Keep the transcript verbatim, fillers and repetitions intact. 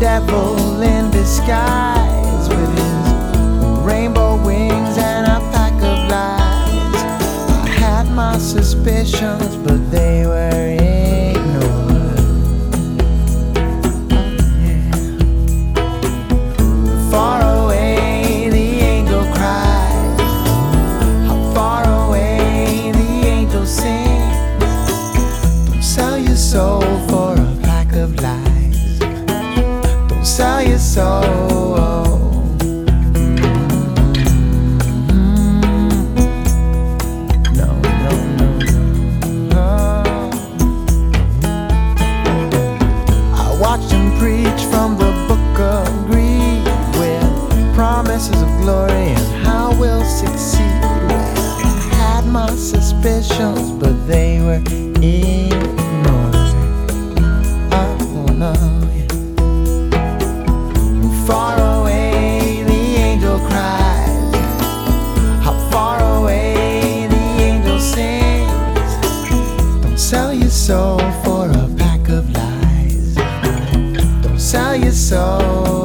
devil in disguise with his rainbow wings and a pack of lies. I had my suspicions, but they were ignored. Yeah. Far away the angel cries, how far away the angel sings. Don't sell your soul for a pack of lies. Don't sell your soul. Watched him preach from the book of greed with promises of glory and how we'll succeed. Well, I had my suspicions, but they were ignored. Oh no, yeah. Far away the angel cries, how far away the angel sings. Don't sell your soul for a pack of lies. Sell your soul.